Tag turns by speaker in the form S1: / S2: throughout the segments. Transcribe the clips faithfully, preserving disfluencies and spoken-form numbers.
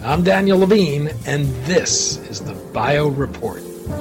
S1: I'm Daniel Levine, and this is the Bio Report.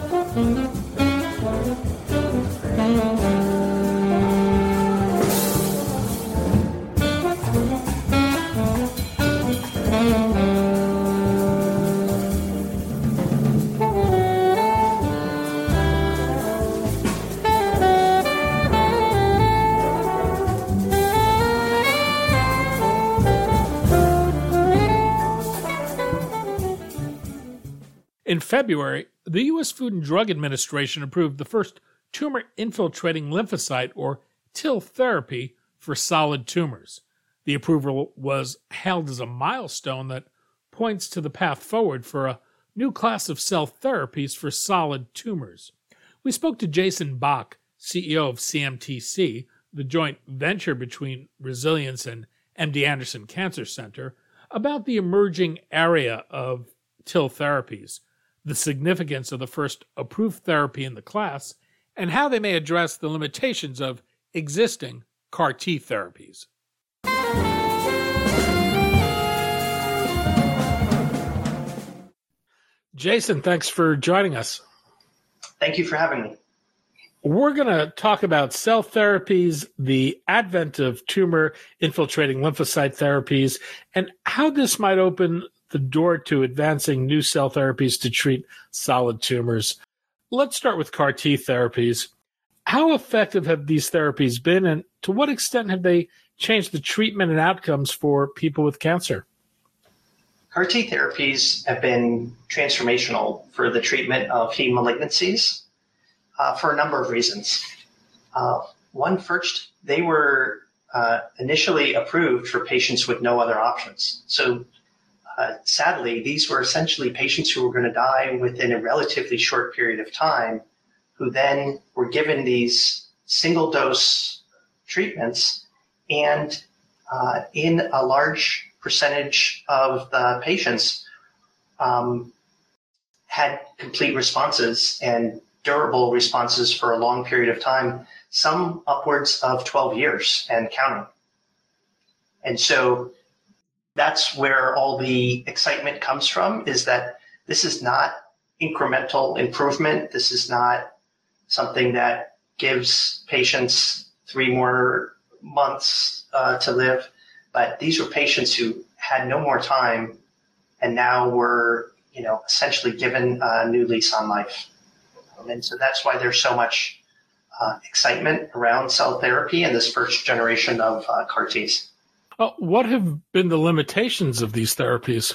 S2: In February, the U S Food and Drug Administration approved the first tumor-infiltrating lymphocyte, or TIL therapy, for solid tumors. The approval was hailed as a milestone that points to the path forward for a new class of cell therapies for solid tumors. We spoke to Jason Bach, C E O of C M T C, the joint venture between Resilience and M D Anderson Cancer Center, about the emerging area of TIL therapies, the significance of the first approved therapy in the class, and how they may address the limitations of existing C A R T therapies. Jason, thanks for joining us.
S3: Thank you for having me.
S2: We're going to talk about cell therapies, the advent of tumor-infiltrating lymphocyte therapies, and how this might open the door to advancing new cell therapies to treat solid tumors. Let's start with C A R T therapies. How effective have these therapies been, and to what extent have they changed the treatment and outcomes for people with cancer?
S3: C A R T therapies have been transformational for the treatment of heme malignancies uh, for a number of reasons. Uh, one, first, they were uh, initially approved for patients with no other options. So Uh, sadly, these were essentially patients who were going to die within a relatively short period of time, who then were given these single-dose treatments, and uh, in a large percentage of the patients um, had complete responses and durable responses for a long period of time, some upwards of twelve years and counting. And so that's where all the excitement comes from, is that this is not incremental improvement. This is not something that gives patients three more months uh, to live, but these were patients who had no more time and now were, you know, essentially given a new lease on life. Um, and so that's why there's so much uh, excitement around cell therapy and this first generation of uh, C A R Ts.
S2: Uh, what have been the limitations of these therapies?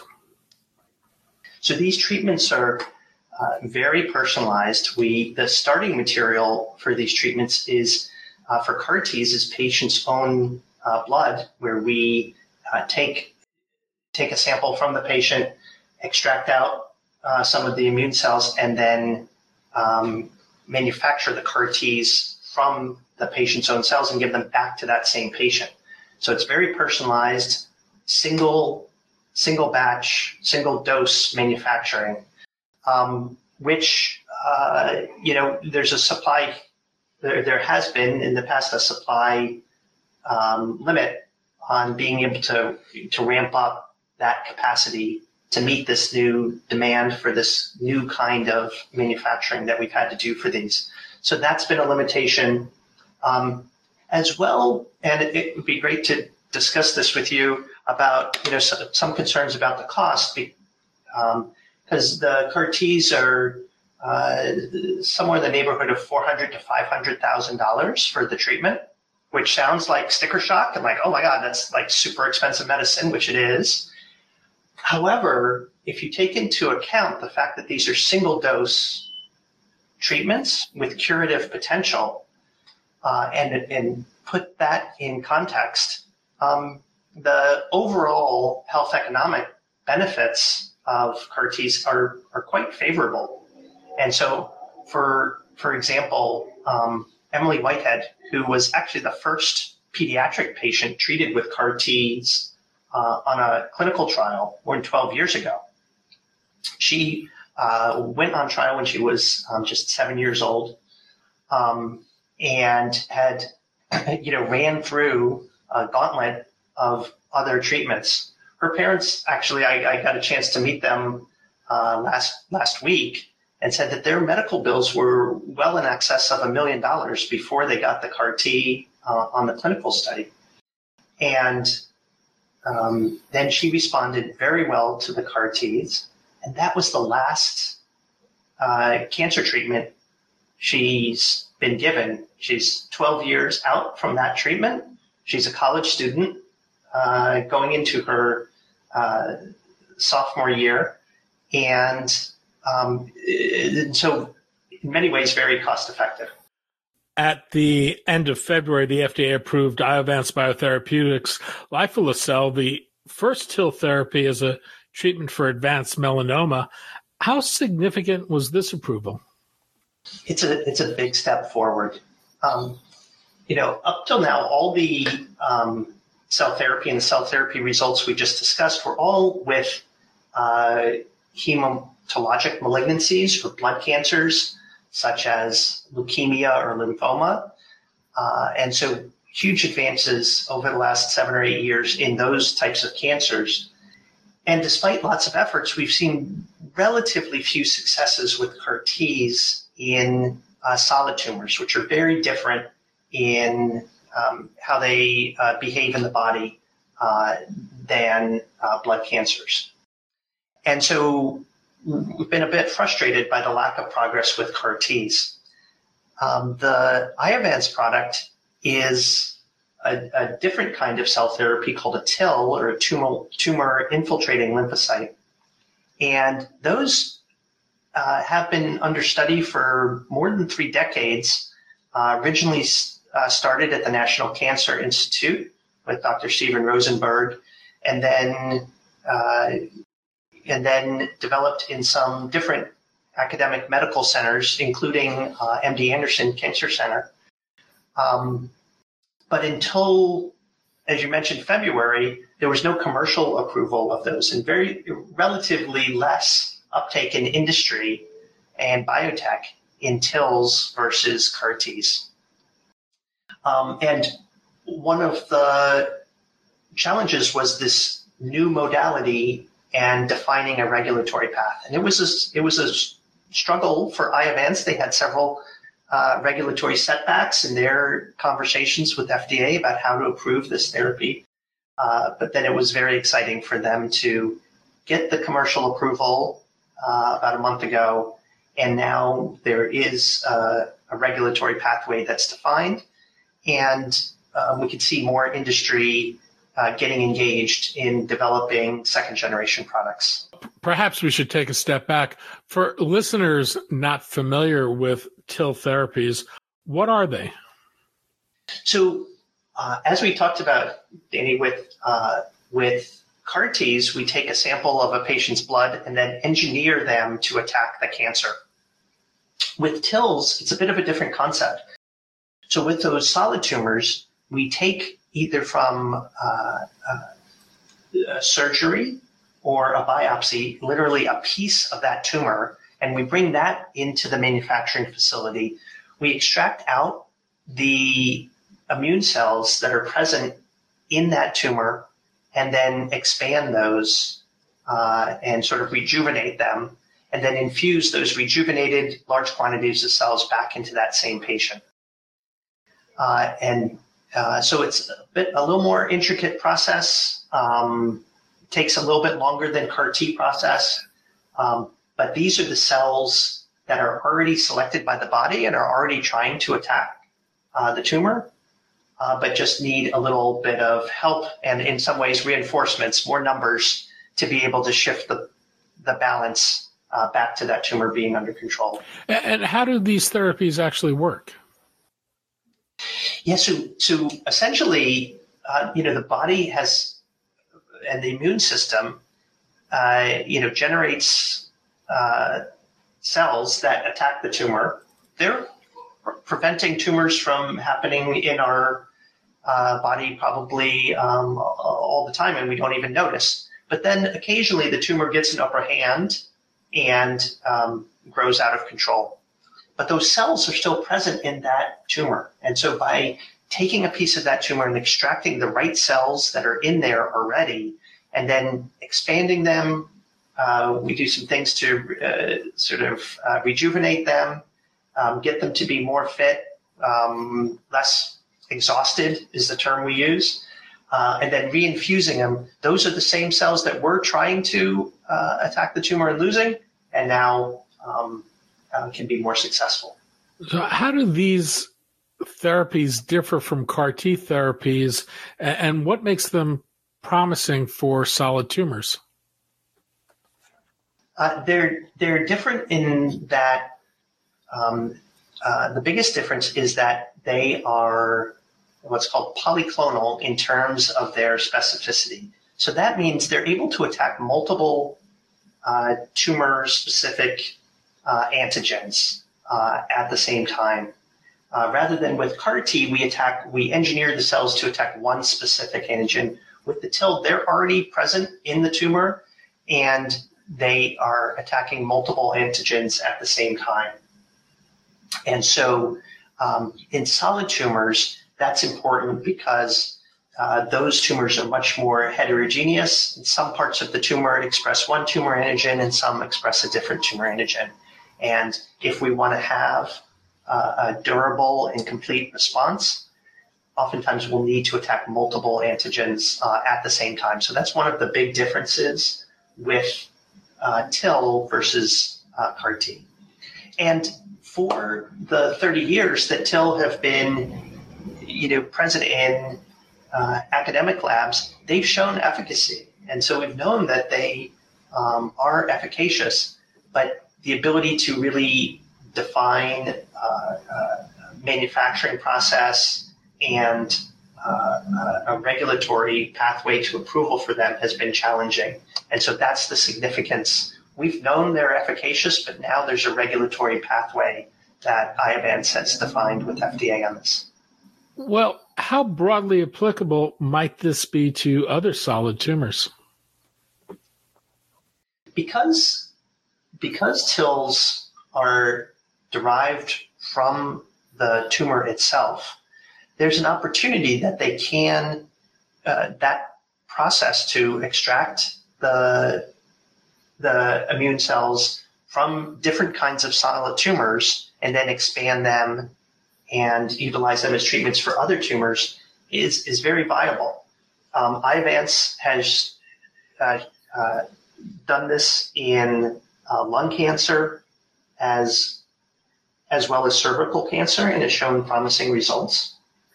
S3: So these treatments are uh, very personalized. We the starting material for these treatments is uh, for C A R Ts is patients' own uh, blood, where we uh, take take a sample from the patient, extract out uh, some of the immune cells, and then um, manufacture the C A R Ts from the patient's own cells and give them back to that same patient. So it's very personalized, single, single batch, single dose manufacturing, um, which, uh, you know, there's a supply, there, there has been in the past a supply um, limit on being able to, to ramp up that capacity to meet this new demand for this new kind of manufacturing that we've had to do for these. So that's been a limitation. Um, As well, and it, it would be great to discuss this with you about, you know, some, some concerns about the cost, because um, the C A R Ts are uh, somewhere in the neighborhood of four hundred thousand to five hundred thousand dollars for the treatment, which sounds like sticker shock and like, oh my God, that's like super expensive medicine, which it is. However, if you take into account the fact that these are single dose treatments with curative potential, Uh, and, and put that in context, um, the overall health economic benefits of C A R Ts are, are quite favorable. And so, for for example, um, Emily Whitehead, who was actually the first pediatric patient treated with C A R Ts uh, on a clinical trial more than twelve years ago, she uh, went on trial when she was um, just seven years old, um, and had, you know, ran through a gauntlet of other treatments. her parents, actually, I, I got a chance to meet them uh, last last week, and said that their medical bills were well in excess of a million dollars before they got the C A R T uh, on the clinical study. And um, then she responded very well to the C A R Ts, and that was the last uh, cancer treatment she's been given. She's twelve years out from that treatment. She's a college student uh, going into her uh, sophomore year, and um, it, so in many ways very cost effective.
S2: At the end of February, the F D A approved Iovance Biotherapeutics Lifileucel, the first TIL therapy as a treatment for advanced melanoma. How significant was this approval?
S3: It's a it's a big step forward. Um, you know, up till now, all the um, cell therapy and the cell therapy results we just discussed were all with uh, hematologic malignancies or blood cancers, such as leukemia or lymphoma. Uh, and so huge advances over the last seven or eight years in those types of cancers. And despite lots of efforts, we've seen relatively few successes with C A R Ts in uh, solid tumors, which are very different in um, how they uh, behave in the body uh, than uh, blood cancers. And so we've been a bit frustrated by the lack of progress with C A R Ts. Um, the Iovance product is a, a different kind of cell therapy called a TIL, or a tumor, tumor infiltrating lymphocyte. And those uh, have been under study for more than three decades, uh, originally uh, started at the National Cancer Institute with Doctor Steven Rosenberg, and then uh, and then developed in some different academic medical centers, including uh, M D Anderson Cancer Center. Um, but until, as you mentioned, February, there was no commercial approval of those, and very relatively less uptake in industry and biotech in TILs versus C A R Ts. Um, and one of the challenges was this new modality and defining a regulatory path. And it was a, it was a struggle for Iovance. They had several uh, regulatory setbacks in their conversations with F D A about how to approve this therapy. Uh, but then it was very exciting for them to get the commercial approval uh, about a month ago. And now there is uh, a regulatory pathway that's defined. And uh, we could see more industry Uh, getting engaged in developing second-generation products.
S2: Perhaps we should take a step back. For listeners not familiar with TIL therapies, what are they?
S3: So, uh, as we talked about, Danny, with uh, with C A R Ts, we take a sample of a patient's blood and then engineer them to attack the cancer. With TILs, it's a bit of a different concept. So with those solid tumors, we take either from uh, uh, a surgery or a biopsy, literally a piece of that tumor, and we bring that into the manufacturing facility. We extract out the immune cells that are present in that tumor and then expand those uh, and sort of rejuvenate them, and then infuse those rejuvenated large quantities of cells back into that same patient. Uh, and Uh, so it's a bit, a little more intricate process, um, takes a little bit longer than C A R T process. Um, but these are the cells that are already selected by the body and are already trying to attack uh, the tumor, uh, but just need a little bit of help and in some ways reinforcements, more numbers to be able to shift the, the balance uh, back to that tumor being under control.
S2: And how do these therapies actually work?
S3: Yeah, so, so essentially, uh, you know, the body has, and the immune system, uh, you know, generates uh, cells that attack the tumor. They're preventing tumors from happening in our uh, body probably um, all the time, and we don't even notice. But then occasionally the tumor gets an upper hand and um, grows out of control. But those cells are still present in that tumor. And so by taking a piece of that tumor and extracting the right cells that are in there already and then expanding them. Uh, we do some things to uh, sort of uh, rejuvenate them, um, get them to be more fit, um, less exhausted is the term we use, uh, and then reinfusing them. Those are the same cells that we're trying to uh, attack the tumor and losing, and now um, uh, can be more successful.
S2: So how do these therapies differ from C A R T therapies, and what makes them promising for solid tumors?
S3: Uh, they're they're different in that um, uh, the biggest difference is that they are what's called polyclonal in terms of their specificity. So that means they're able to attack multiple uh, tumor-specific uh, antigens uh, at the same time. Uh, rather than with C A R T, we attack we engineer the cells to attack one specific antigen. With the TIL, they're already present in the tumor, and they are attacking multiple antigens at the same time. And so um, in solid tumors, that's important because uh, those tumors are much more heterogeneous. In some parts of the tumor express one tumor antigen and some express a different tumor antigen. And if we want to have uh, a durable and complete response, oftentimes we'll need to attack multiple antigens uh, at the same time. So that's one of the big differences with Uh, TIL versus uh, C A R T. And for the thirty years that TIL have been, you know, present in uh, academic labs, they've shown efficacy. And so we've known that they um, are efficacious, but the ability to really define uh, uh, manufacturing process and uh, a regulatory pathway to approval for them has been challenging. And so that's the significance. We've known they're efficacious, but now there's a regulatory pathway that Iovance has defined with F D A on this.
S2: Well, how broadly applicable might this be to other solid tumors?
S3: Because, because TILs are derived from the tumor itself, there's an opportunity that they can, uh, that process to extract the, the immune cells from different kinds of solid tumors and then expand them and utilize them as treatments for other tumors is, is very viable. Um, Iovance has uh, uh, done this in uh, lung cancer as, as well as cervical cancer and has shown promising results.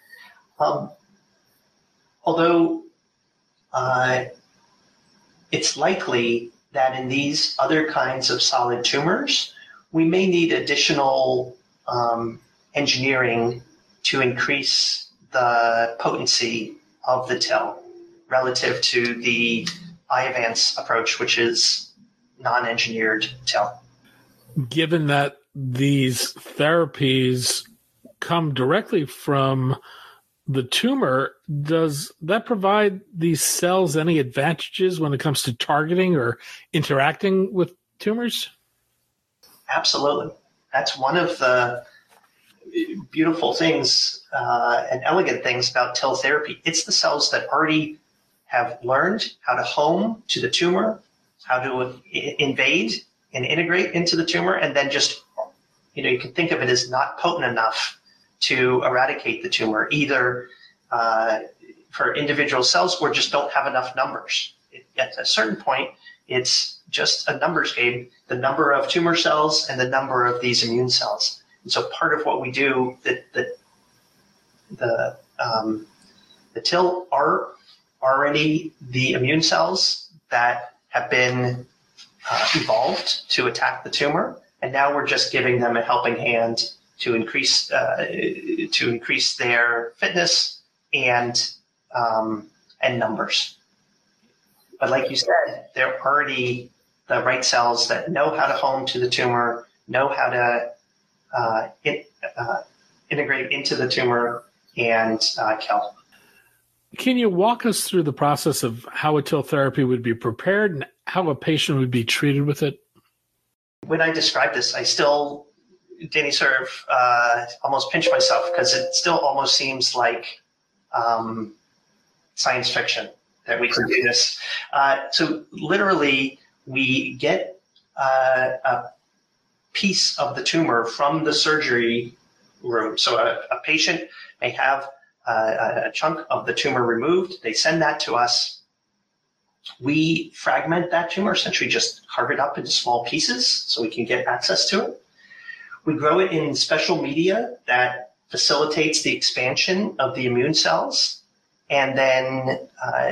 S3: Um, although uh, it's likely that in these other kinds of solid tumors, we may need additional um, engineering to increase the potency of the TIL relative to the Iovance approach, which is non-engineered TIL.
S2: Given that these therapies come directly from the tumor, does that provide these cells any advantages when it comes to targeting or interacting with tumors?
S3: Absolutely. That's one of the beautiful things uh, and elegant things about TIL therapy. It's the cells that already have learned how to home to the tumor, how to invade and integrate into the tumor, and then just, you know, you can think of it as not potent enough to eradicate the tumor, either uh, for individual cells or just don't have enough numbers. It, at a certain point, it's just a numbers game, the number of tumor cells and the number of these immune cells. And so part of what we do, the, the, the, um, the TIL are already the immune cells that have been uh, evolved to attack the tumor, and now we're just giving them a helping hand to increase uh, to increase their fitness and um, and numbers. But like you said, they're already the right cells that know how to home to the tumor, know how to uh, in, uh, integrate into the tumor and uh, kill.
S2: Can you walk us through the process of how a TIL therapy would be prepared and how a patient would be treated with it?
S3: When I describe this, I still, Danny, sort of uh, almost pinch myself because it still almost seems like um, science fiction. that we can do this. Uh, so literally, we get uh, a piece of the tumor from the surgery room. So a, a patient may have uh, a chunk of the tumor removed. They send that to us. We fragment that tumor, essentially just carve it up into small pieces so we can get access to it. We grow it in special media that facilitates the expansion of the immune cells, and then uh,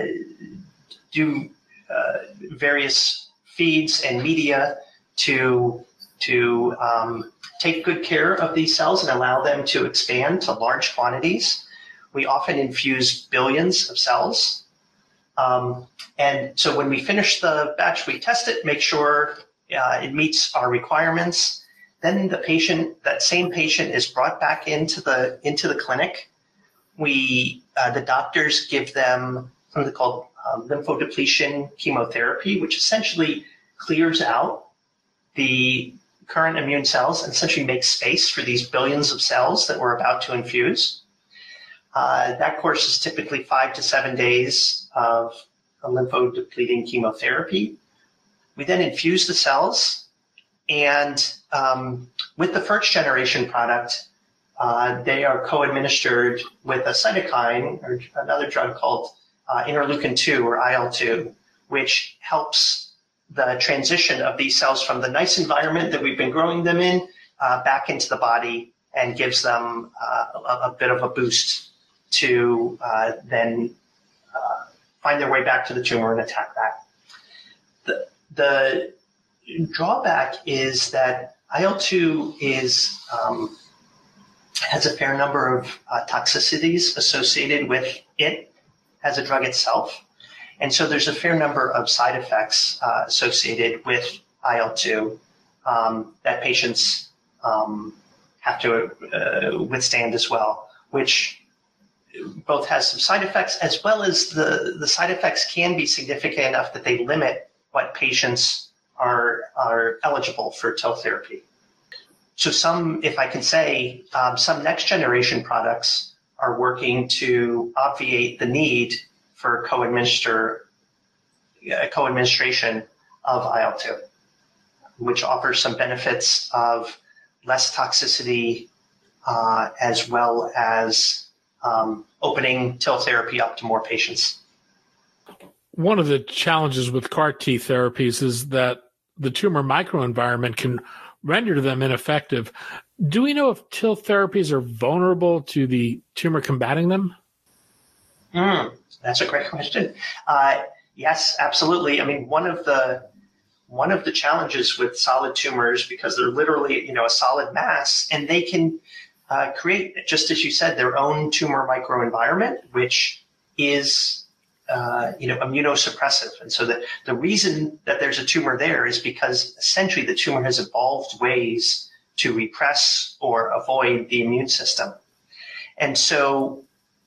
S3: do uh, various feeds and media to, to um, take good care of these cells and allow them to expand to large quantities. We often infuse billions of cells. Um, and so when we finish the batch, we test it, make sure uh, it meets our requirements. Then the patient, that same patient, is brought back into the into the clinic. We, uh, the doctors, give them something called um, lymphodepletion chemotherapy, which essentially clears out the current immune cells and essentially makes space for these billions of cells that we're about to infuse. Uh, that course is typically five to seven days of a lymphodepleting chemotherapy. We then infuse the cells. And um, with the first generation product, uh, they are co-administered with a cytokine or another drug called uh, interleukin two or I L two, which helps the transition of these cells from the nice environment that we've been growing them in uh, back into the body and gives them uh, a, a bit of a boost to uh, then uh, find their way back to the tumor and attack that. The, the drawback is that I L two is um, has a fair number of uh, toxicities associated with it as a drug itself. And so there's a fair number of side effects uh, associated with I L two um, that patients um, have to uh, withstand as well, which both has some side effects as well as the, the side effects can be significant enough that they limit what patients are are eligible for TIL therapy. So some, if I can say, um, some next generation products are working to obviate the need for co-administer, uh, co-administration of I L two, which offers some benefits of less toxicity uh, as well as um, opening TIL therapy up to more patients.
S2: One of the challenges with C A R T therapies is that the tumor microenvironment can render them ineffective. Do we know if TIL therapies are vulnerable to the tumor combating them?
S3: Mm, that's a great question. Uh, yes, absolutely. I mean, one of the one of the challenges with solid tumors, because they're literally, you know, a solid mass, and they can uh, create, just as you said, their own tumor microenvironment, which is Uh, you know, immunosuppressive. And so the, the reason that there's a tumor there is because essentially the tumor has evolved ways to repress or avoid the immune system. And so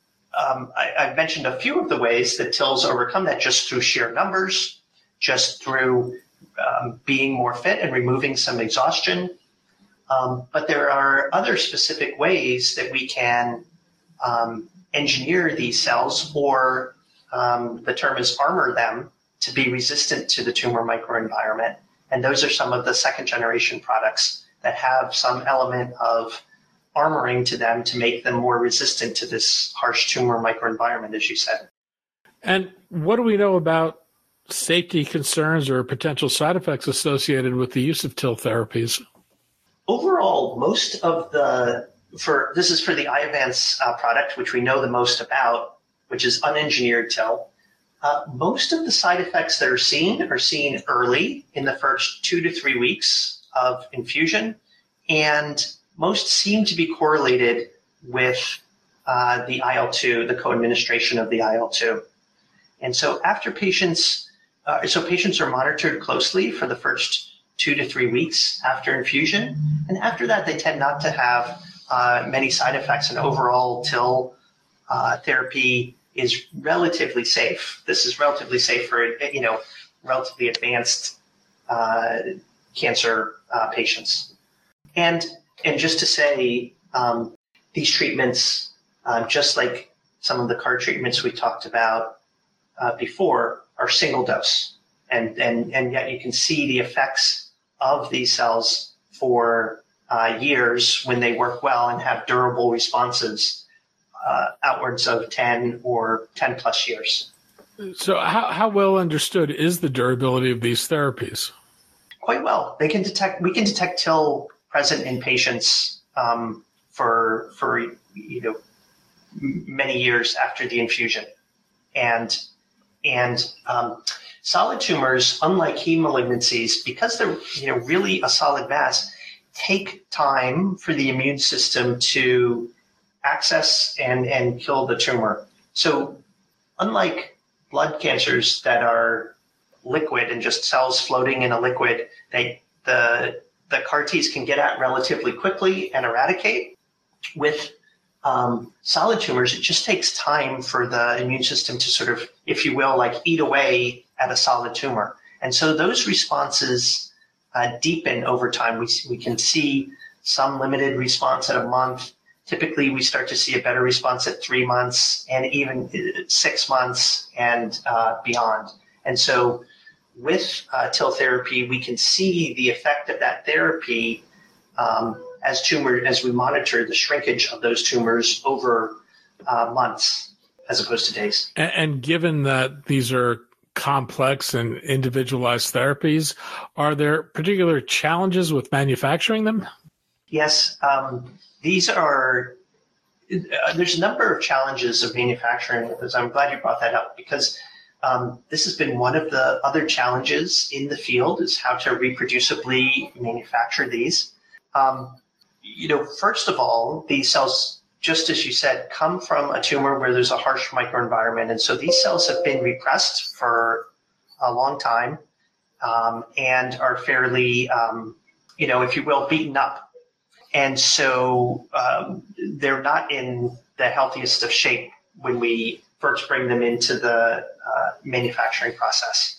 S3: um, I, I've mentioned a few of the ways that TILs overcome that just through sheer numbers, just through um, being more fit and removing some exhaustion. Um, but there are other specific ways that we can um, engineer these cells, or Um, the term is armor them to be resistant to the tumor microenvironment. And those are some of the second generation products that have some element of armoring to them to make them more resistant to this harsh tumor microenvironment, as you said.
S2: And what do we know about safety concerns or potential side effects associated with the use of TIL therapies?
S3: Overall, most of the, for this is for the Iovance uh, product, which we know the most about, which is unengineered TIL. Uh, most of the side effects that are seen are seen early in the first two to three weeks of infusion, and most seem to be correlated with uh, the I L two, the co-administration of the I L two. And so after patients, uh, so patients are monitored closely for the first two to three weeks after infusion, and after that they tend not to have uh, many side effects, and overall TIL Uh, therapy is relatively safe. This is relatively safe for, you know, relatively advanced uh, cancer uh, patients. And and just to say, um, these treatments, uh, just like some of the C A R treatments we talked about, uh, before are single dose. And, and, and yet you can see the effects of these cells for uh, years when they work well and have durable responses uh, outwards of ten or ten plus years.
S2: So how, how well understood is the durability of these therapies?
S3: Quite well. They can detect, we can detect TIL present in patients um, for, for, you know, many years after the infusion. And, and um, solid tumors, unlike heme malignancies, because they're, you know, really a solid mass, take time for the immune system to access and, and kill the tumor. So unlike blood cancers that are liquid and just cells floating in a liquid, they, the, the C A R Ts can get at relatively quickly and eradicate. With um, solid tumors, it just takes time for the immune system to sort of, if you will, like eat away at a solid tumor. And so those responses uh, deepen over time. We, we can see some limited response at a month. Typically, we start to see a better response at three months and even six months and uh, beyond. And so with uh, TIL therapy, we can see the effect of that therapy um, as tumor, as we monitor the shrinkage of those tumors over uh, months as opposed to days.
S2: And, and given that these are complex and individualized therapies, are there particular challenges with manufacturing them?
S3: Yes, um, these are, uh, there's a number of challenges of manufacturing. I'm glad you brought that up because um, this has been one of the other challenges in the field is how to reproducibly manufacture these. Um, you know, first of all, these cells, just as you said, come from a tumor where there's a harsh microenvironment. And so these cells have been repressed for a long time um, and are fairly, um, you know, if you will, beaten up. And so um, they're not in the healthiest of shape when we first bring them into the uh, manufacturing process.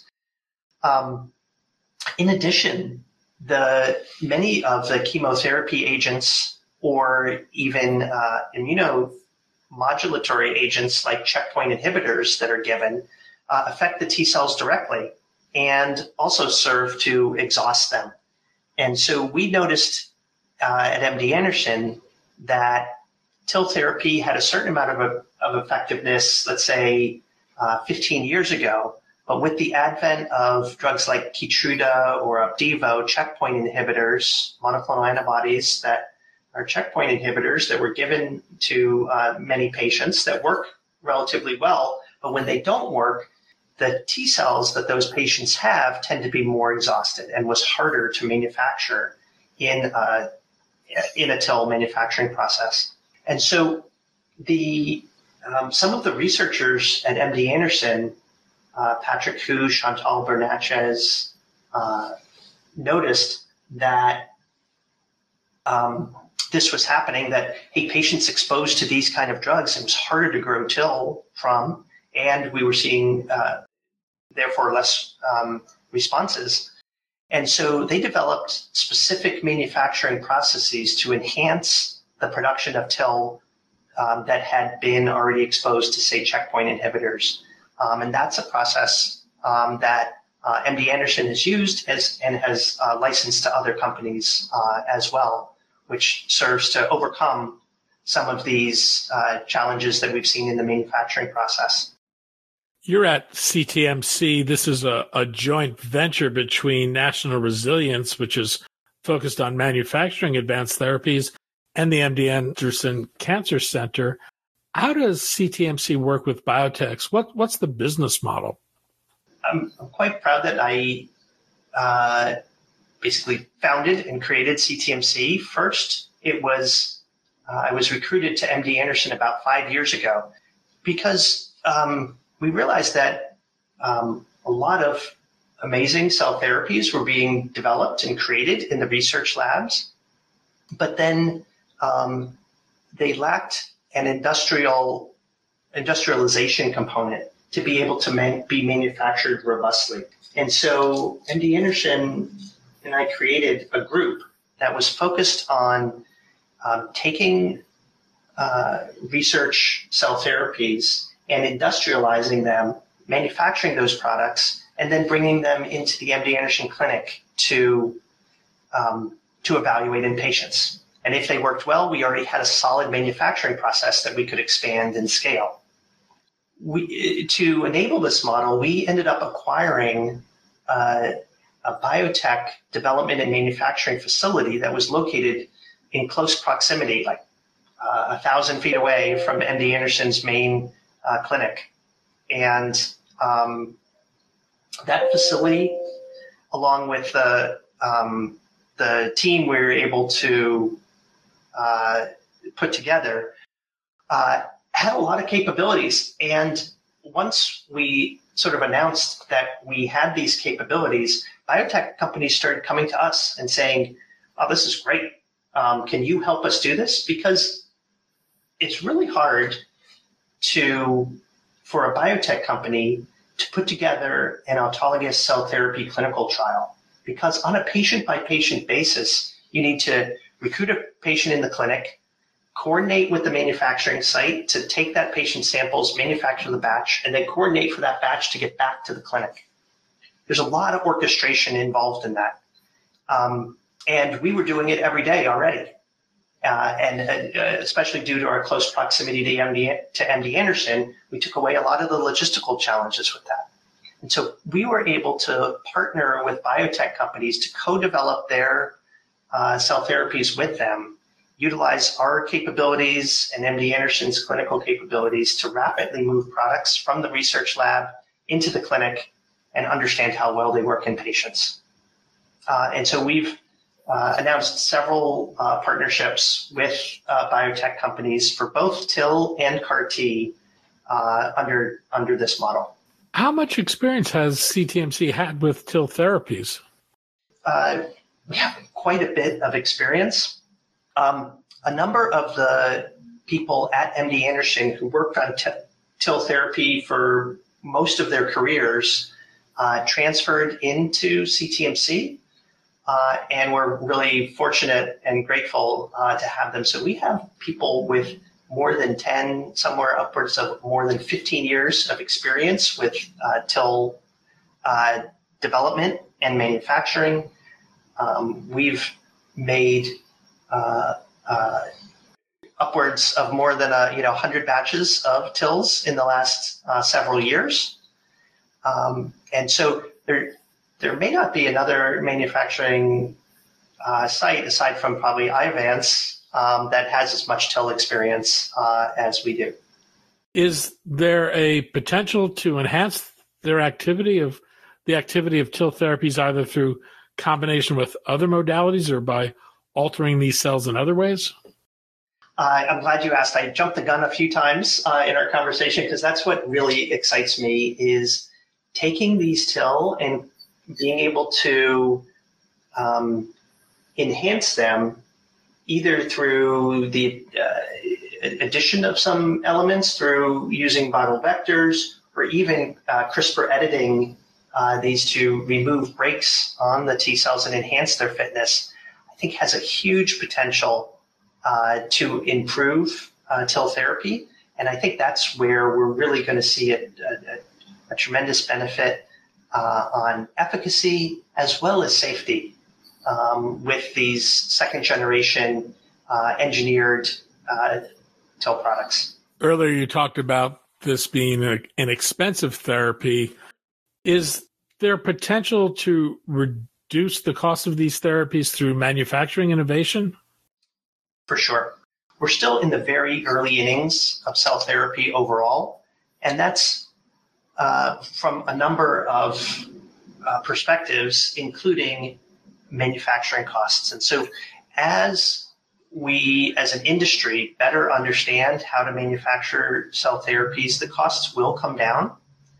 S3: Um, in addition, the many of the chemotherapy agents or even uh, immunomodulatory agents like checkpoint inhibitors that are given uh, affect the T cells directly and also serve to exhaust them. And so we noticed Uh, at M D Anderson that TIL therapy had a certain amount of, a, of effectiveness, let's say uh, fifteen years ago, but with the advent of drugs like Keytruda or Opdivo, checkpoint inhibitors, monoclonal antibodies that are checkpoint inhibitors that were given to uh, many patients that work relatively well, but when they don't work, the T cells that those patients have tend to be more exhausted and was harder to manufacture in a in a TIL manufacturing process. And so the um, some of the researchers at M D Anderson, uh, Patrick Hu, Chantal Bernatchez, uh, noticed that um, this was happening, that, hey, patients exposed to these kind of drugs, it was harder to grow TIL from, and we were seeing, uh, therefore, less um, responses. And so they developed specific manufacturing processes to enhance the production of TIL um, that had been already exposed to, say, checkpoint inhibitors. Um, and that's a process um, that uh, M D Anderson has used as, and has uh, licensed to other companies uh, as well, which serves to overcome some of these uh, challenges that we've seen in the manufacturing process.
S2: You're at C T M C. This is a, a joint venture between National Resilience, which is focused on manufacturing advanced therapies, and the M D Anderson Cancer Center. How does C T M C work with biotechs? What, what's the business model?
S3: I'm, I'm quite proud that I uh, basically founded and created C T M C. First, it was uh, I was recruited to M D Anderson about five years ago because um, we realized that um, a lot of amazing cell therapies were being developed and created in the research labs, but then um, they lacked an industrial industrialization component to be able to man- be manufactured robustly. And so M D Anderson and I created a group that was focused on um, taking uh, research cell therapies and industrializing them manufacturing those products, and then bringing them into the M D Anderson clinic to um, to evaluate in patients. And if they worked well, we already had a solid manufacturing process that we could expand and scale. We, to enable this model, we ended up acquiring uh, a biotech development and manufacturing facility that was located in close proximity, like uh, a thousand feet away from M D Anderson's main uh, clinic. And um, that facility, along with the, um, the team we were able to uh, put together, uh, had a lot of capabilities. And once we sort of announced that we had these capabilities, biotech companies started coming to us and saying, oh, this is great. Um, can you help us do this? Because it's really hard to, for a biotech company to put together an autologous cell therapy clinical trial. Because on a patient-by-patient basis, you need to recruit a patient in the clinic, coordinate with the manufacturing site to take that patient's samples, manufacture the batch, and then coordinate for that batch to get back to the clinic. There's a lot of orchestration involved in that. Um, and we were doing it every day already. Uh, and uh, especially due to our close proximity to M D, to M D Anderson, we took away a lot of the logistical challenges with that. And so we were able to partner with biotech companies to co-develop their uh, cell therapies with them, utilize our capabilities and M D Anderson's clinical capabilities to rapidly move products from the research lab into the clinic and understand how well they work in patients. Uh, and so we've uh, announced several uh, partnerships with uh, biotech companies for both TIL and CAR T uh, under, under this model.
S2: How much experience has C T M C had with TIL therapies?
S3: Uh, we have quite a bit of experience. Um, a number of the people at M D Anderson who worked on t- TIL therapy for most of their careers uh, transferred into C T M C, uh, and we're really fortunate and grateful uh, to have them. So we have people with more than ten, somewhere upwards of more than fifteen years of experience with uh, TIL uh, development and manufacturing. Um, we've made uh, uh, upwards of more than a, you know, one hundred batches of TILs in the last uh, several years. Um, and so there, there may not be another manufacturing uh, site aside from probably Iovance Um, that has as much TIL experience uh, as we do.
S2: Is there a potential to enhance their activity of the activity of TIL therapies either through combination with other modalities or by altering these cells in other ways?
S3: Uh, I'm glad you asked. I jumped the gun a few times uh, in our conversation because that's what really excites me is taking these TIL and being able to um, enhance them either through the uh, addition of some elements through using viral vectors or even uh, CRISPR editing uh, these to remove breaks on the T cells and enhance their fitness, I think has a huge potential uh, to improve uh, TIL therapy. And I think that's where we're really going to see a, a, a tremendous benefit uh, on efficacy as well as safety. Um, with these second generation uh, engineered uh, TIL products.
S2: Earlier you talked about this being a, an expensive therapy. Is there potential to reduce the cost of these therapies through manufacturing innovation?
S3: For sure. We're still in the very early innings of cell therapy overall, and that's uh, from a number of uh, perspectives, including manufacturing costs. And so as we, as an industry, better understand how to manufacture cell therapies, the costs will come down.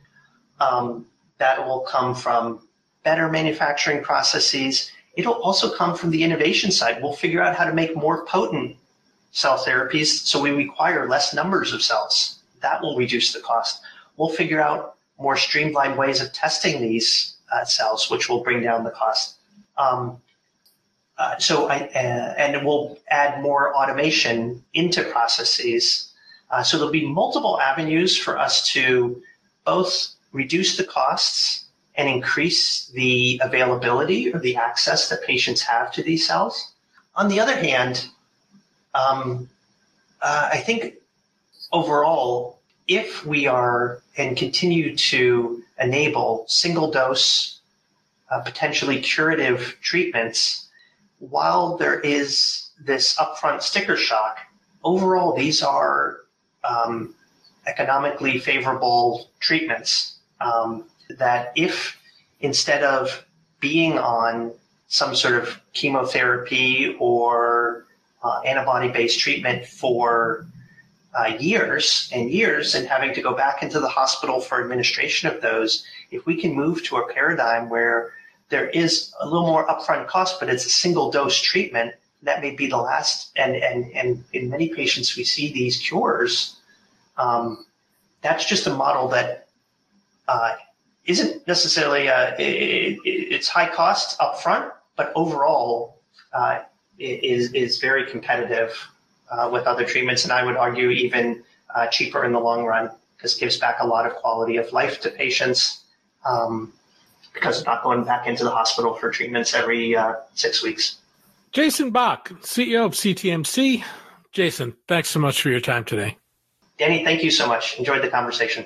S3: Um, that will come from better manufacturing processes. It'll also come from the innovation side. We'll figure out how to make more potent cell therapies so we require less numbers of cells. That will reduce the cost. We'll figure out more streamlined ways of testing these uh, cells, which will bring down the cost. Um, uh, so I, uh, and we'll add more automation into processes. Uh, so there'll be multiple avenues for us to both reduce the costs and increase the availability or the access that patients have to these cells. On the other hand, um, uh, I think overall, if we are and continue to enable single dose, uh, potentially curative treatments, while there is this upfront sticker shock, overall these are um, economically favorable treatments um, that if instead of being on some sort of chemotherapy or uh, antibody-based treatment for uh, years and years and having to go back into the hospital for administration of those, if we can move to a paradigm where there is a little more upfront cost, but it's a single dose treatment, that may be the last, and, and, and in many patients we see these cures, um, that's just a model that uh, isn't necessarily, a, it, it's high cost upfront, but overall uh, is, is very competitive uh, with other treatments, and I would argue even uh, cheaper in the long run, because it gives back a lot of quality of life to patients um, because of not going back into the hospital for treatments every uh, six weeks.
S2: Jason Bach, C E O of C T M C. Jason, thanks so much for your time today.
S3: Danny, thank you so much. Enjoyed the conversation.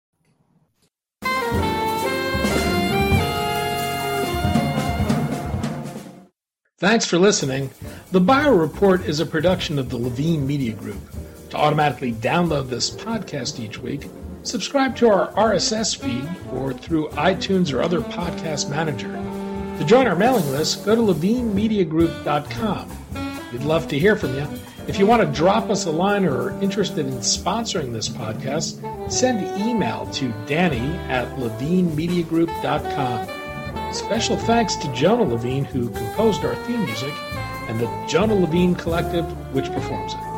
S1: Thanks for listening. The Bio Report is a production of the Levine Media Group. To automatically download this podcast each week, subscribe to our R S S feed or through iTunes or other podcast manager. To join our mailing list, go to levine media group dot com. We'd love to hear from you. If you want to drop us a line or are interested in sponsoring this podcast, send email to Danny at levine media group dot com. Special thanks to Jonah Levine, who composed our theme music, and the Jonah Levine Collective, which performs it.